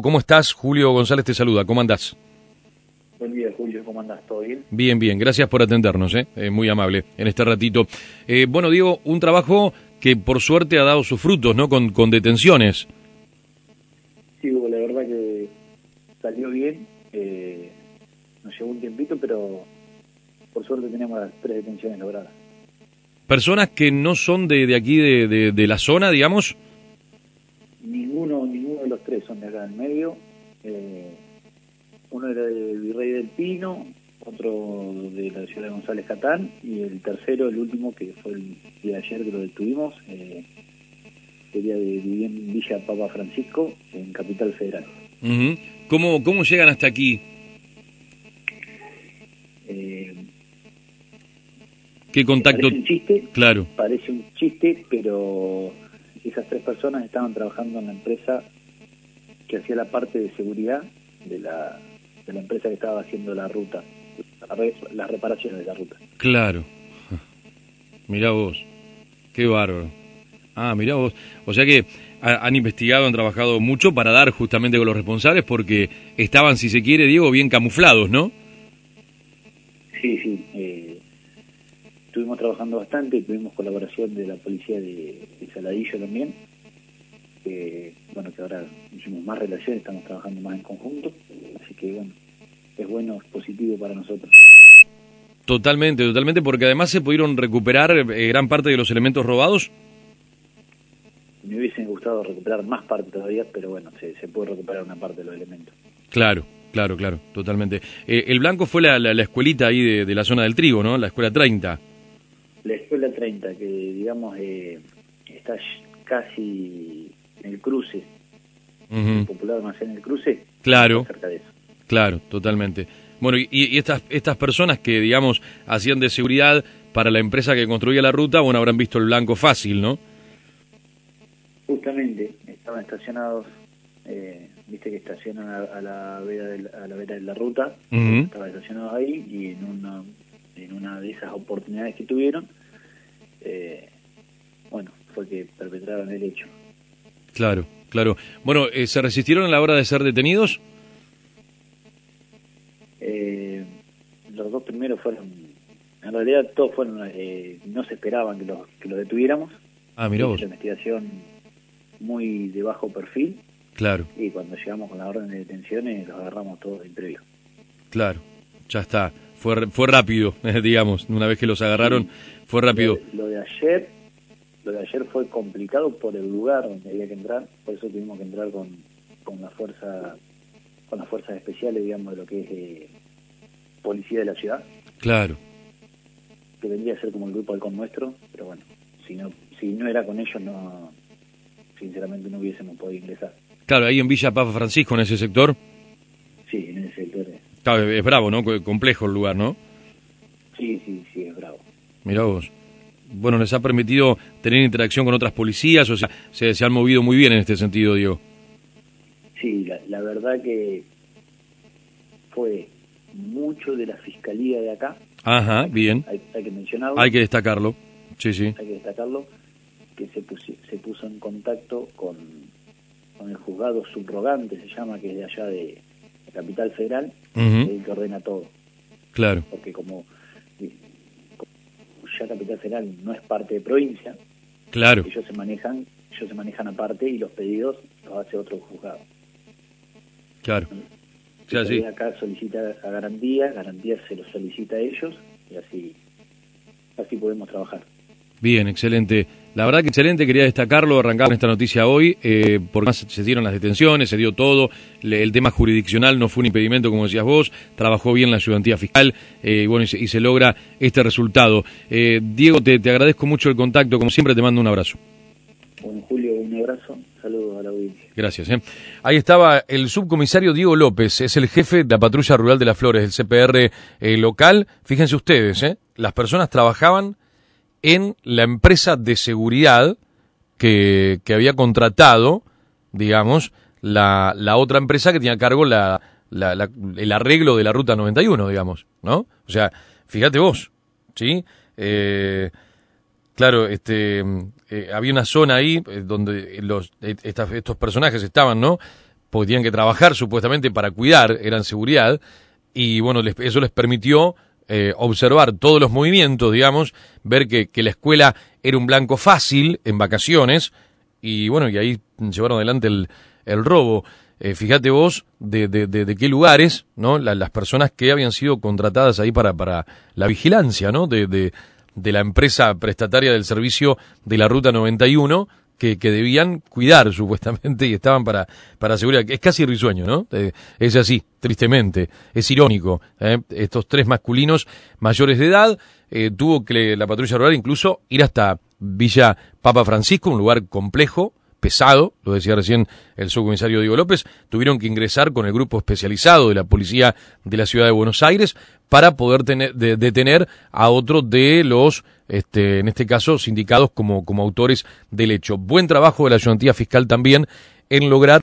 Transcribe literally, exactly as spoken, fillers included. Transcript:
¿Cómo estás? Julio González te saluda. ¿Cómo andás? Buen día, Julio. ¿Cómo andás? ¿Todo bien? Bien, bien. Gracias por atendernos, ¿eh? Eh, muy amable en este ratito. Eh, bueno, Diego, un trabajo que por suerte ha dado sus frutos, ¿no? Con, con detenciones. Sí, Hugo, la verdad que salió bien. Eh, nos llevó un tiempito, pero por suerte tenemos las tres detenciones logradas. Personas que no son de, de aquí, de, de, de la zona, digamos. Ninguno, ninguno de los tres son de acá en medio. Eh, uno era del Virrey del Pino, otro de la ciudad de González Catán, y el tercero, el último, que fue el día de ayer que lo detuvimos, eh, sería de vivir en Villa Papa Francisco, en Capital Federal. Uh-huh. ¿Cómo, ¿Cómo llegan hasta aquí? Eh, ¿Qué contacto? Parece un chiste, claro. Parece un chiste, pero esas tres personas estaban trabajando en la empresa que hacía la parte de seguridad de la, de la empresa que estaba haciendo la ruta, las reparaciones de la ruta. Claro. Mirá vos. Qué bárbaro. Ah, mirá vos. O sea que han investigado, han trabajado mucho para dar justamente con los responsables porque estaban, si se quiere, Diego, bien camuflados, ¿no? Sí, sí. Eh, estuvimos trabajando bastante, tuvimos colaboración de la policía de, de Saladillo también. Que, bueno, que ahora hicimos más relaciones, estamos trabajando más en conjunto. Así que, bueno, es bueno, es positivo para nosotros. Totalmente, totalmente, porque además se pudieron recuperar eh, gran parte de los elementos robados. Me hubiese gustado recuperar más parte todavía, pero bueno, se, se puede recuperar una parte de los elementos. Claro, claro, claro, totalmente. Eh, el blanco fue la, la, la escuelita ahí de, de la zona del trigo, ¿no? La escuela treinta. La escuela treinta, que digamos eh, está casi en el cruce, uh-huh. El popular almacén en el cruce, claro, cerca de eso. Claro, totalmente. Bueno, y, y estas, estas personas que, digamos, hacían de seguridad para la empresa que construía la ruta, bueno, habrán visto el blanco fácil, ¿no? Justamente, estaban estacionados, eh, viste que estacionan a, a la vera de la, a la vera de la ruta, uh-huh. Estaban estacionados ahí y en una, en una de esas oportunidades que tuvieron, eh, bueno, fue que perpetraron el hecho. Claro, claro. Bueno, eh, ¿se resistieron a la hora de ser detenidos? Eh, los dos primeros fueron, en realidad todos fueron, eh, no se esperaban que los que los detuviéramos. Ah, mirá vos. Una investigación muy de bajo perfil. Claro. Y cuando llegamos con la orden de detenciones los agarramos todos de imprevio. Claro, ya está. Fue fue rápido, digamos. Una vez que los agarraron, sí. Fue rápido. Lo, lo de ayer, lo de ayer fue complicado por el lugar donde había que entrar. Por eso tuvimos que entrar con con la fuerza, con las fuerzas especiales, digamos, de lo que es eh, policía de la ciudad. Claro. Que vendría a ser como el grupo halcón nuestro, pero bueno, si no si no era con ellos, no, sinceramente no hubiésemos podido ingresar. Claro, ahí en Villa Papa Francisco, en ese sector. Sí, en ese sector. Es, claro, es bravo, ¿no? Complejo el lugar, ¿no? Sí, sí, sí, es bravo. Mirá vos. Bueno, ¿les ha permitido tener interacción con otras policías? O sea, se, se han movido muy bien en este sentido, Diego. Sí, la, la verdad que fue mucho de la fiscalía de acá. Ajá, hay, bien. Hay, hay que mencionarlo. Hay que destacarlo, sí, sí. Hay que destacarlo, que se, pusi, se puso en contacto con, con el juzgado subrogante, se llama, que es de allá de, de Capital Federal, uh-huh. El que ordena todo. Claro. Porque como, como ya Capital Federal no es parte de provincia, claro. Ellos se manejan, ellos se manejan aparte y los pedidos los hace otro juzgado. Claro. O sea, sí. Acá solicita a garantía, garantía se lo solicita a ellos y así, así podemos trabajar. Bien, excelente. La verdad que excelente, quería destacarlo, arrancar esta noticia hoy, eh, porque más se dieron las detenciones, se dio todo, le, el tema jurisdiccional no fue un impedimento, como decías vos, trabajó bien la ayudantía fiscal, eh, bueno, y se, y se logra este resultado. Eh, Diego, te, te agradezco mucho el contacto, como siempre te mando un abrazo. Bueno, Julio, un abrazo, saludos a la audiencia. Gracias. Eh. Ahí estaba el subcomisario Diego López, es el jefe de la Patrulla Rural de Las Flores, del C P R eh, local. Fíjense ustedes, eh, las personas trabajaban en la empresa de seguridad que, que había contratado, digamos, la, la otra empresa que tenía a cargo la, la, la, el arreglo de la Ruta noventa y uno, digamos, ¿no? O sea, fíjate vos, ¿sí? Eh, claro, este, eh, había una zona ahí eh, donde los, estas, estos personajes estaban, ¿no? porque tenían que trabajar supuestamente para cuidar, eran seguridad, y bueno, les, eso les permitió eh, observar todos los movimientos, digamos, ver que, que la escuela era un blanco fácil en vacaciones, y bueno, y ahí llevaron adelante el, el robo. Eh, fíjate vos de, de, de, de qué lugares, ¿no? La, las personas que habían sido contratadas ahí para, para la vigilancia, ¿no? De, de, de la empresa prestataria del servicio de la Ruta noventa y uno, que, que debían cuidar supuestamente y estaban para, para seguridad. Es casi risueño, ¿no? Eh, es así, tristemente, es irónico. ¿eh? Estos tres masculinos mayores de edad, eh, tuvo que la patrulla rural incluso ir hasta Villa Papa Francisco, un lugar complejo, pesado, lo decía recién el subcomisario Diego López, tuvieron que ingresar con el grupo especializado de la policía de la ciudad de Buenos Aires para poder tener, de, detener a otro de los, este, en este caso, sindicados como, como autores del hecho. Buen trabajo de la ayudantía fiscal también en lograr